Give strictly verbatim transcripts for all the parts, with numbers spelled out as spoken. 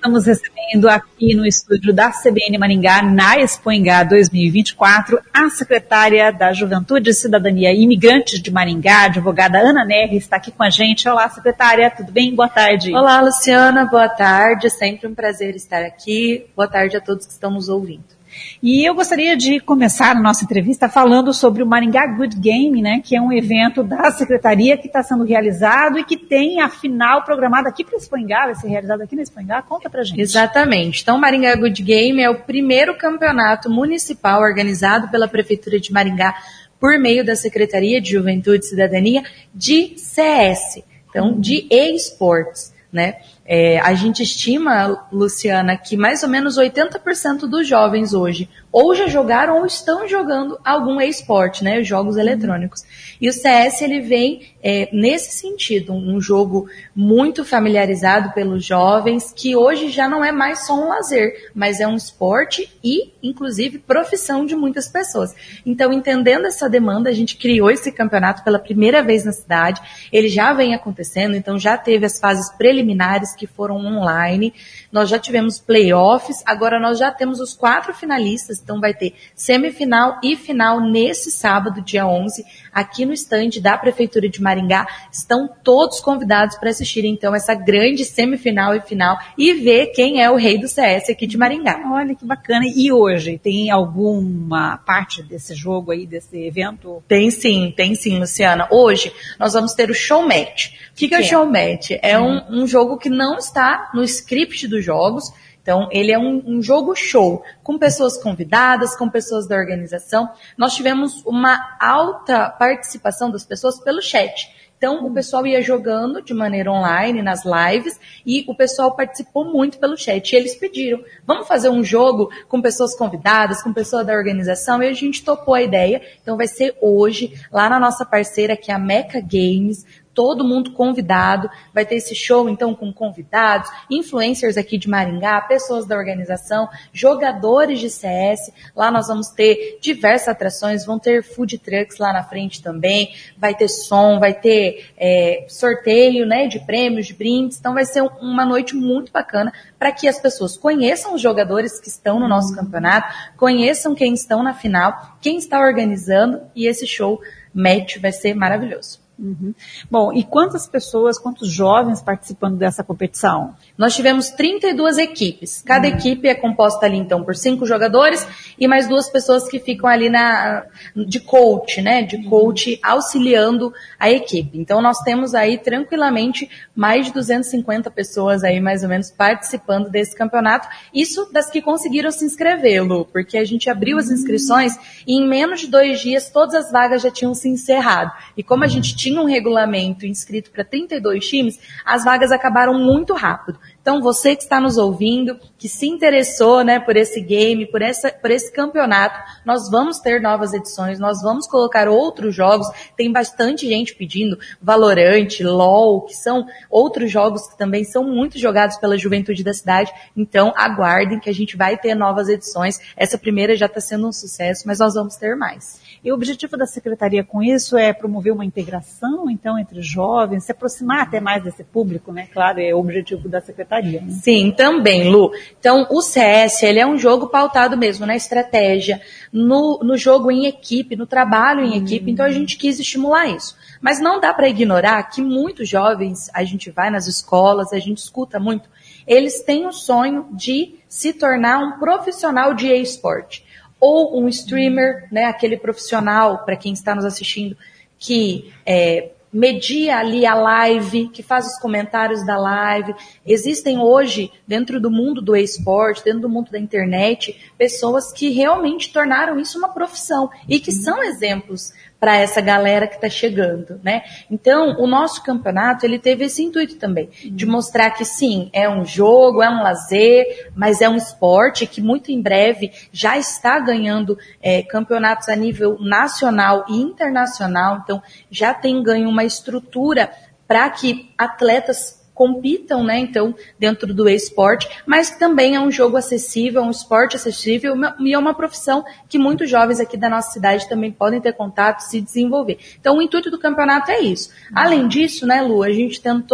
estamos recebendo aqui no estúdio da C B N Maringá, na Expoingá dois mil e vinte e quatro, a secretária da Juventude, Cidadania e Imigrantes de Maringá, advogada Ana Nery, está aqui com a gente. Olá, secretária, tudo bem? Boa tarde. Olá, Luciana, boa tarde. É sempre um prazer estar aqui. Boa tarde a todos que estão nos ouvindo. E eu gostaria de começar a nossa entrevista falando sobre o Maringá Good Game, né, que é um evento da Secretaria que está sendo realizado e que tem a final programada aqui para a Expoingá, vai ser realizado aqui na Expoingá. Conta pra gente. Exatamente. Então, o Maringá Good Game é o primeiro campeonato municipal organizado pela Prefeitura de Maringá por meio da Secretaria de Juventude e Cidadania de C S, então de e-sports, né? É, a gente estima, Luciana, que mais ou menos oitenta por cento dos jovens hoje ou já jogaram ou estão jogando algum e-sport, né, jogos eletrônicos. E o C S, ele vem é, nesse sentido, um jogo muito familiarizado pelos jovens, que hoje já não é mais só um lazer, mas é um esporte e, inclusive, profissão de muitas pessoas. Então, entendendo essa demanda, a gente criou esse campeonato pela primeira vez na cidade. Ele já vem acontecendo, então já teve as fases preliminares que foram online, nós já tivemos playoffs, agora nós já temos os quatro finalistas, então vai ter semifinal e final nesse sábado, dia onze, aqui no estande da Prefeitura de Maringá. Estão todos convidados para assistir, então, essa grande semifinal e final e ver quem é o rei do C S aqui de Maringá. Olha que bacana. E hoje, tem alguma parte desse jogo aí, desse evento? Tem sim, tem sim, Luciana. Hoje, nós vamos ter o show match. O que, que é o show match? É hum. um, um jogo que não está no script dos jogos. Então, ele é um, um jogo show, com pessoas convidadas, com pessoas da organização. Nós tivemos uma alta participação das pessoas pelo chat. Então, o pessoal ia jogando de maneira online, nas lives, e o pessoal participou muito pelo chat. E eles pediram, vamos fazer um jogo com pessoas convidadas, com pessoas da organização, e a gente topou a ideia. Então, vai ser hoje, lá na nossa parceira, que é a Meca Games, todo mundo convidado, vai ter esse show então com convidados, influencers aqui de Maringá, pessoas da organização, jogadores de C S, lá nós vamos ter diversas atrações, vão ter food trucks lá na frente também, vai ter som, vai ter é, sorteio, né, de prêmios, de brindes, então vai ser uma noite muito bacana para que as pessoas conheçam os jogadores que estão no nosso campeonato, conheçam quem estão na final, quem está organizando, e esse show match vai ser maravilhoso. Uhum. Bom, e quantas pessoas, quantos jovens participando dessa competição? Nós tivemos trinta e duas equipes. Cada uhum. equipe é composta ali, então, por cinco jogadores e mais duas pessoas que ficam ali na, de coach, né? De coach auxiliando a equipe. Então, nós temos aí, tranquilamente, mais de duzentas e cinquenta pessoas aí, mais ou menos, participando desse campeonato. Isso das que conseguiram se inscrever, Lu, porque a gente abriu as inscrições e em menos de dois dias todas as vagas já tinham se encerrado. E como a gente tinha um regulamento inscrito para trinta e dois times, as vagas acabaram muito rápido. Então, você que está nos ouvindo, que se interessou, né, por esse game, por, essa, por esse campeonato, nós vamos ter novas edições, nós vamos colocar outros jogos. Tem bastante gente pedindo Valorant, LOL, que são outros jogos que também são muito jogados pela juventude da cidade. Então, aguardem que a gente vai ter novas edições. Essa primeira já está sendo um sucesso, mas nós vamos ter mais. E o objetivo da Secretaria com isso é promover uma integração, então, entre jovens, se aproximar até mais desse público, né? Claro, é o objetivo da Secretaria. Né? Sim, também, Lu. Então, o C S, ele é um jogo pautado mesmo na estratégia, no, no jogo em equipe, no trabalho em hum. equipe, então a gente quis estimular isso. Mas não dá para ignorar que muitos jovens, a gente vai nas escolas, a gente escuta muito, eles têm o sonho de se tornar um profissional de e-sport. Ou um streamer, né, aquele profissional, para quem está nos assistindo, que é, media ali a live, que faz os comentários da live. Existem hoje, dentro do mundo do e-sport, dentro do mundo da internet, pessoas que realmente tornaram isso uma profissão e que são exemplos para essa galera que está chegando, né? Então, o nosso campeonato, ele teve esse intuito também, de mostrar que sim, é um jogo, é um lazer, mas é um esporte que muito em breve já está ganhando é, campeonatos a nível nacional e internacional, então já tem ganho uma estrutura para que atletas compitam, né, então, dentro do e-sport, mas também é um jogo acessível, é um esporte acessível e é uma profissão que muitos jovens aqui da nossa cidade também podem ter contato, se desenvolver. Então, o intuito do campeonato é isso. Além disso, né, Lu, a gente tentou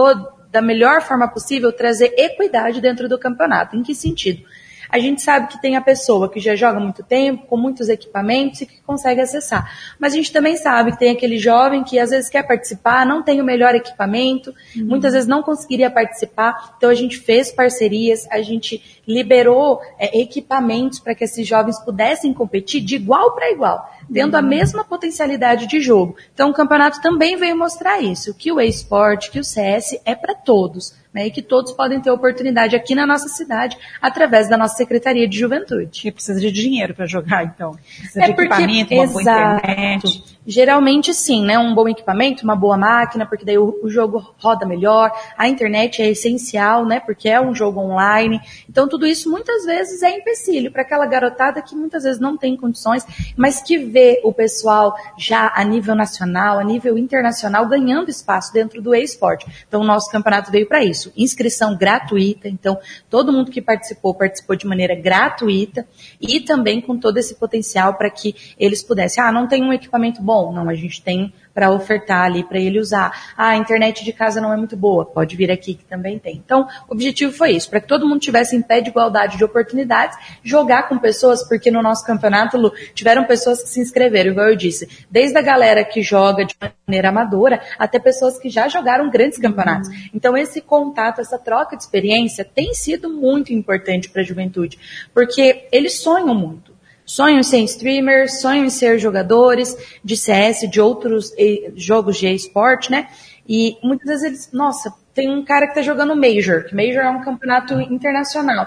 da melhor forma possível, trazer equidade dentro do campeonato. Em que sentido? A gente sabe que tem a pessoa que já joga há muito tempo, com muitos equipamentos e que consegue acessar. Mas a gente também sabe que tem aquele jovem que às vezes quer participar, não tem o melhor equipamento, uhum. muitas vezes não conseguiria participar. Então a gente fez parcerias, a gente liberou é, equipamentos para que esses jovens pudessem competir de igual para igual, tendo uhum. a mesma potencialidade de jogo. Então o campeonato também veio mostrar isso, que o eSport, que o C S é para todos. Né, e que todos podem ter oportunidade aqui na nossa cidade, através da nossa Secretaria de Juventude. E precisa de dinheiro para jogar, então. Precisa é de porque, equipamento, uma boa internet. Geralmente sim, né? Um bom equipamento, uma boa máquina, porque daí o, o jogo roda melhor. A internet é essencial, né? Porque é um jogo online. Então tudo isso muitas vezes é empecilho para aquela garotada que muitas vezes não tem condições, mas que vê o pessoal já a nível nacional, a nível internacional, ganhando espaço dentro do eSport. Então o nosso campeonato veio para isso. Inscrição gratuita, então todo mundo que participou, participou de maneira gratuita e também com todo esse potencial para que eles pudessem, ah, não tem um equipamento bom, não, a gente tem para ofertar ali, para ele usar. Ah, a internet de casa não é muito boa, pode vir aqui que também tem. Então, o objetivo foi isso, para que todo mundo tivesse em pé de igualdade de oportunidades, jogar com pessoas, porque no nosso campeonato, Lu, tiveram pessoas que se inscreveram, igual eu disse, desde a galera que joga de maneira amadora, até pessoas que já jogaram grandes campeonatos. Uhum. Então, esse contato, essa troca de experiência tem sido muito importante para a juventude, porque eles sonham muito. Sonham em ser streamers, sonham em ser jogadores de C S, de outros e, jogos de eSport, né? E muitas vezes eles, nossa, tem um cara que tá jogando Major, que Major é um campeonato internacional.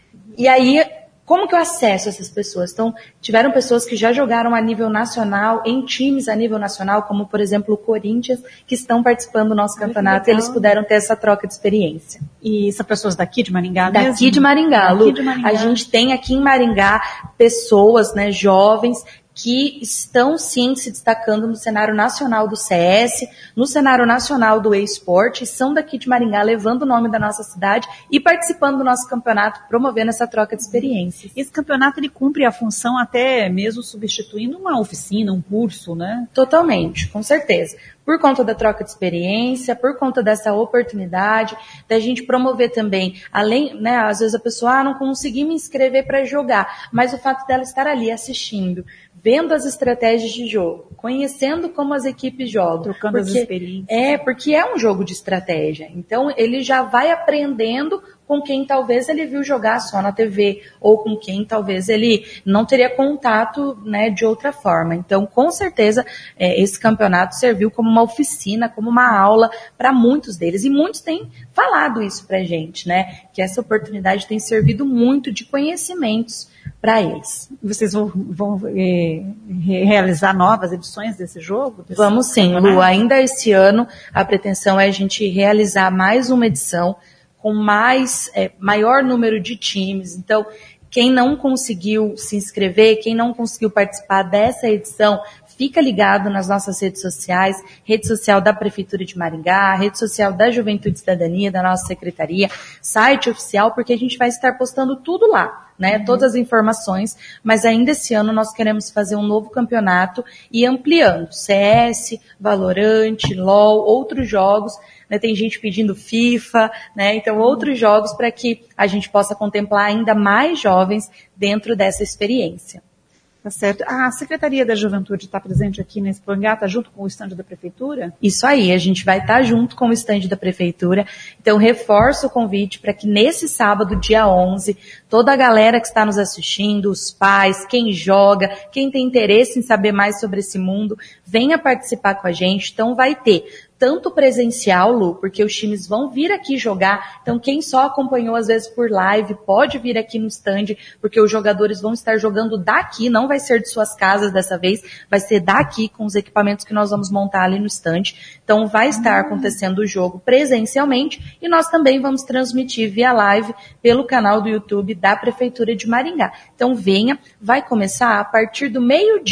E aí, como que eu acesso essas pessoas? Então, tiveram pessoas que já jogaram a nível nacional, em times a nível nacional, como, por exemplo, o Corinthians, que estão participando do nosso campeonato, e eles puderam ter essa troca de experiência. E são pessoas daqui de Maringá daqui mesmo? Daqui de Maringá, Lu. Daqui de Maringá. A gente tem aqui em Maringá pessoas, né, jovens, que estão sim se destacando no cenário nacional do C S, no cenário nacional do eSport, e são daqui de Maringá levando o nome da nossa cidade e participando do nosso campeonato, promovendo essa troca de experiências. Esse campeonato ele cumpre a função até mesmo substituindo uma oficina, um curso, né? Totalmente, com certeza. Por conta da troca de experiência, por conta dessa oportunidade, da gente promover também, além, né, às vezes a pessoa, ah, não consegui me inscrever para jogar, mas o fato dela estar ali assistindo, vendo as estratégias de jogo, conhecendo como as equipes jogam. Trocando porque, as experiências. É, porque é um jogo de estratégia. Então, ele já vai aprendendo com quem talvez ele viu jogar só na T V, ou com quem talvez ele não teria contato, né, de outra forma. Então, com certeza, é, esse campeonato serviu como uma oficina, como uma aula para muitos deles. E muitos têm falado isso pra gente, né? Que essa oportunidade tem servido muito de conhecimentos para eles. Vocês vão, vão é, realizar novas edições desse jogo? Desse Vamos sim, campeonato? Lu. Ainda esse ano, a pretensão é a gente realizar mais uma edição com mais, é, maior número de times. Então, quem não conseguiu se inscrever, quem não conseguiu participar dessa edição, fica ligado nas nossas redes sociais, rede social da Prefeitura de Maringá, rede social da Juventude e Cidadania, da nossa secretaria, site oficial, porque a gente vai estar postando tudo lá, né? Uhum. Todas as informações, mas ainda esse ano nós queremos fazer um novo campeonato e ampliando C S, Valorant, LOL, outros jogos, né? Tem gente pedindo FIFA, né? Então outros jogos para que a gente possa contemplar ainda mais jovens dentro dessa experiência. Tá certo. A Secretaria da Juventude está presente aqui na Espangá, está junto com o estande da Prefeitura? Isso aí, a gente vai estar tá junto com o estande da Prefeitura. Então, reforço o convite para que nesse sábado, dia onze, toda a galera que está nos assistindo, os pais, quem joga, quem tem interesse em saber mais sobre esse mundo, venha participar com a gente. Então, vai ter tanto presencial, Lu, porque os times vão vir aqui jogar, então quem só acompanhou às vezes por live pode vir aqui no stand, porque os jogadores vão estar jogando daqui, não vai ser de suas casas dessa vez, vai ser daqui com os equipamentos que nós vamos montar ali no stand, então vai estar acontecendo o jogo presencialmente e nós também vamos transmitir via live pelo canal do YouTube da Prefeitura de Maringá. Então venha, vai começar a partir do meio-dia.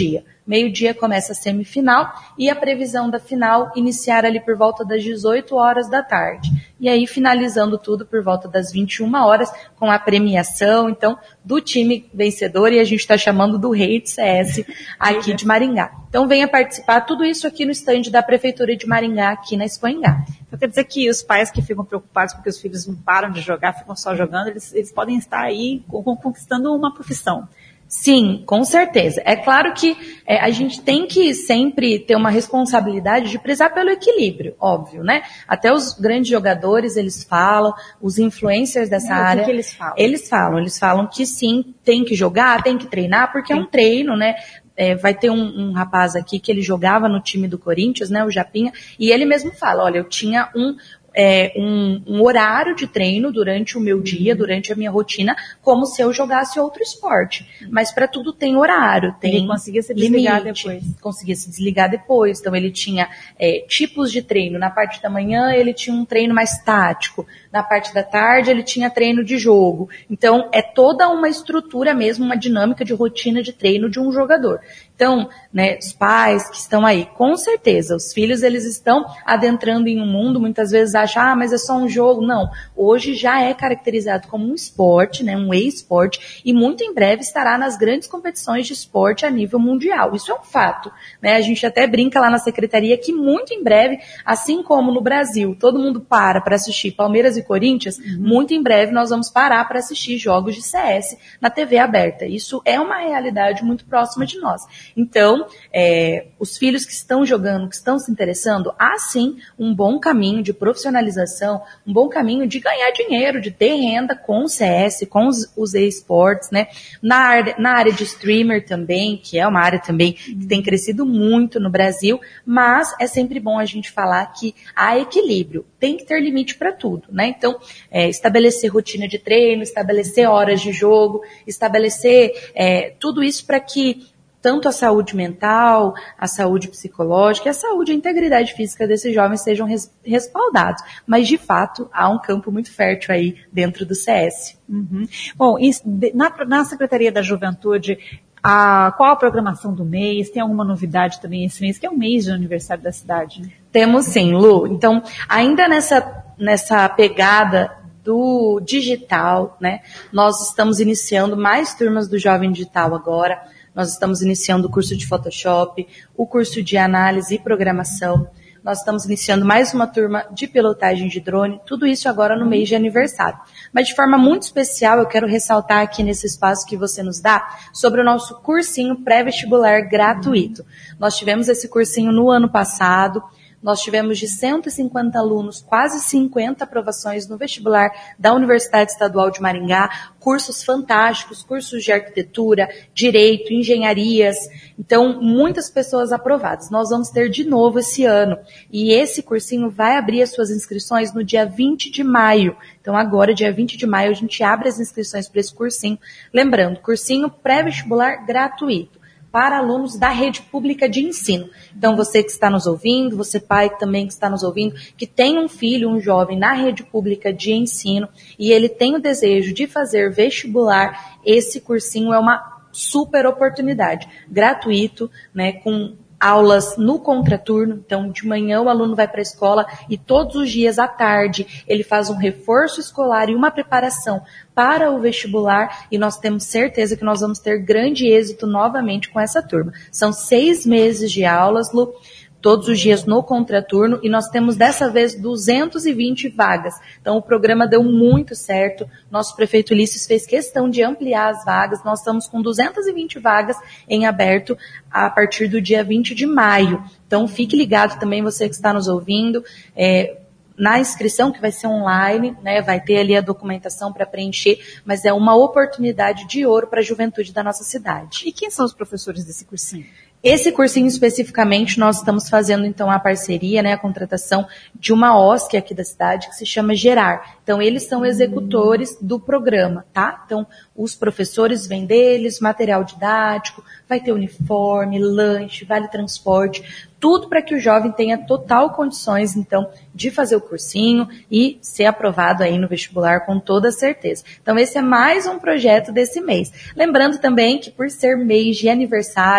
meio-dia começa a semifinal e a previsão da final iniciar ali por volta das dezoito horas da tarde. E aí finalizando tudo por volta das vinte e uma horas com a premiação, então, do time vencedor, e a gente está chamando do Rei de C S aqui de Maringá. Então venha participar, tudo isso aqui no estande da Prefeitura de Maringá, aqui na Expo Engá. Então quer dizer que os pais que ficam preocupados porque os filhos não param de jogar, ficam só jogando, eles, eles podem estar aí conquistando uma profissão. Sim, com certeza. É claro que é, a gente tem que sempre ter uma responsabilidade de prezar pelo equilíbrio, óbvio, né? Até os grandes jogadores, eles falam, os influencers dessa é, área. O que, que eles falam? Eles falam, eles falam que sim, tem que jogar, tem que treinar, porque sim. É um treino, né? É, vai ter um, um rapaz aqui que ele jogava no time do Corinthians, né? O Japinha, e ele mesmo fala, olha, eu tinha um... É, um, um horário de treino durante o meu dia, durante a minha rotina, como se eu jogasse outro esporte. Mas para tudo tem horário, tem ele conseguia se desligar limite, depois. Conseguia se desligar depois. Então ele tinha é, tipos de treino. Na parte da manhã ele tinha um treino mais tático. Na parte da tarde ele tinha treino de jogo. Então é toda uma estrutura mesmo, uma dinâmica de rotina de treino de um jogador. Então, né, os pais que estão aí, com certeza, os filhos eles estão adentrando em um mundo, muitas vezes acham, ah, mas é só um jogo. Não, hoje já é caracterizado como um esporte, né, um e-esporte, e muito em breve estará nas grandes competições de esporte a nível mundial. Isso é um fato, né? A gente até brinca lá na secretaria que muito em breve, assim como no Brasil, todo mundo para para assistir Palmeiras e Corinthians, uhum. muito em breve nós vamos parar para assistir jogos de C S na T V aberta. Isso é uma realidade muito próxima de nós. Então, é, os filhos que estão jogando, que estão se interessando, há sim um bom caminho de profissionalização, um bom caminho de ganhar dinheiro, de ter renda com o C S, com os, os e-sports, né? Na área, na área de streamer também, que é uma área também que tem crescido muito no Brasil, mas é sempre bom a gente falar que há equilíbrio, tem que ter limite para tudo, né? Então, é, estabelecer rotina de treino, estabelecer horas de jogo, estabelecer é, tudo isso para que tanto a saúde mental, a saúde psicológica, a saúde e a integridade física desses jovens sejam res, respaldados. Mas, de fato, há um campo muito fértil aí dentro do C S. Uhum. Bom, isso, na, na Secretaria da Juventude, a, qual a programação do mês? Tem alguma novidade também esse mês, que é o mês de aniversário da cidade? Temos sim, Lu. Então, ainda nessa, nessa pegada do digital, né, nós estamos iniciando mais turmas do Jovem Digital agora. Nós estamos iniciando o curso de Photoshop, o curso de análise e programação. Nós estamos iniciando mais uma turma de pilotagem de drone, tudo isso agora no mês de aniversário. Mas de forma muito especial, eu quero ressaltar aqui nesse espaço que você nos dá sobre o nosso cursinho pré-vestibular gratuito. Nós tivemos esse cursinho no ano passado. Nós tivemos de cento e cinquenta alunos, quase cinquenta aprovações no vestibular da Universidade Estadual de Maringá, cursos fantásticos, cursos de arquitetura, direito, engenharias, então muitas pessoas aprovadas. Nós vamos ter de novo esse ano, e esse cursinho vai abrir as suas inscrições no dia vinte de maio. Então agora, dia vinte de maio, a gente abre as inscrições para esse cursinho. Lembrando, cursinho pré-vestibular gratuito para alunos da rede pública de ensino. Então, você que está nos ouvindo, você pai também que está nos ouvindo, que tem um filho, um jovem na rede pública de ensino e ele tem o desejo de fazer vestibular, esse cursinho é uma super oportunidade, gratuito, né, com aulas no contraturno. Então, de manhã o aluno vai para a escola e todos os dias à tarde ele faz um reforço escolar e uma preparação para o vestibular, e nós temos certeza que nós vamos ter grande êxito novamente com essa turma. São seis meses de aulas, Lu, todos os dias no contraturno, e nós temos dessa vez duzentas e vinte vagas. Então o programa deu muito certo, nosso prefeito Ulisses fez questão de ampliar as vagas, nós estamos com duzentas e vinte vagas em aberto a partir do dia vinte de maio. Então fique ligado também, você que está nos ouvindo, é, na inscrição, que vai ser online, né, vai ter ali a documentação para preencher, mas é uma oportunidade de ouro para a juventude da nossa cidade. E quem são os professores desse cursinho? Esse cursinho especificamente, nós estamos fazendo então a parceria, né, a contratação de uma O S C aqui da cidade que se chama Gerar. Então eles são executores do programa, tá? Então os professores vêm deles, material didático, vai ter uniforme, lanche, vale transporte, tudo para que o jovem tenha total condições então de fazer o cursinho e ser aprovado aí no vestibular com toda certeza. Então esse é mais um projeto desse mês. Lembrando também que por ser mês de aniversário,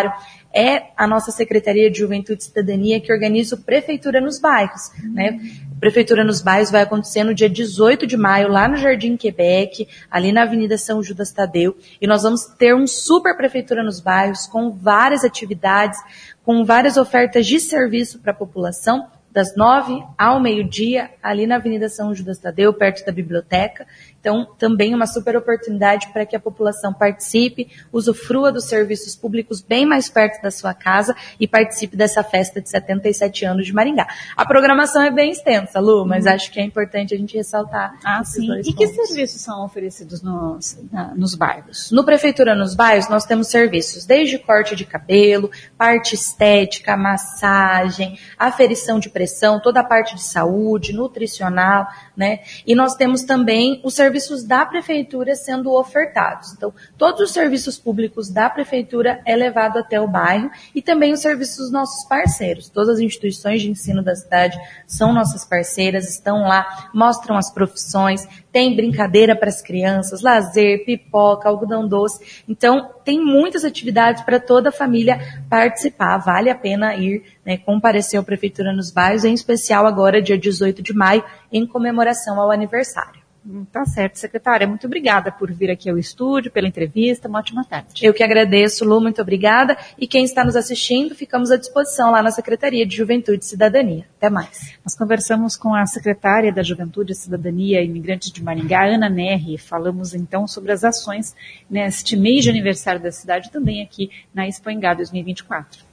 é a nossa Secretaria de Juventude e Cidadania que organiza o Prefeitura nos Bairros, uhum. né? Prefeitura nos Bairros vai acontecer no dia dezoito de maio, lá no Jardim Quebec, ali na Avenida São Judas Tadeu, e nós vamos ter um super Prefeitura nos Bairros com várias atividades, com várias ofertas de serviço para a população, das nove ao meio-dia, ali na Avenida São Judas Tadeu, perto da biblioteca. Então, também uma super oportunidade para que a população participe, usufrua dos serviços públicos bem mais perto da sua casa e participe dessa festa de setenta e sete anos de Maringá. A programação é bem extensa, Lu, mas hum. acho que é importante a gente ressaltar ah, esses sim. dois E pontos. Que serviços são oferecidos nos, na, nos bairros? No Prefeitura nos Bairros, nós temos serviços desde corte de cabelo, parte estética, massagem, aferição de pressão, toda a parte de saúde, nutricional, né? E nós temos também os serviços da Prefeitura sendo ofertados. Então, todos os serviços públicos da Prefeitura é levado até o bairro e também os serviços dos nossos parceiros. Todas as instituições de ensino da cidade são nossas parceiras, estão lá, mostram as profissões, tem brincadeira para as crianças, lazer, pipoca, algodão doce. Então, tem muitas atividades para toda a família participar. Vale a pena ir, né, comparecer ao Prefeitura nos Bairros, em especial agora, dia dezoito de maio, em comemoração ao aniversário. Tá certo, secretária. Muito obrigada por vir aqui ao estúdio, pela entrevista. Uma ótima tarde. Eu que agradeço, Lu, muito obrigada. E quem está nos assistindo, ficamos à disposição lá na Secretaria de Juventude e Cidadania. Até mais. Nós conversamos com a secretária da Juventude e Cidadania Imigrante de Maringá, Ana Nerri. Falamos então sobre as ações neste mês de aniversário da cidade, também aqui na Expo Engá dois mil e vinte e quatro.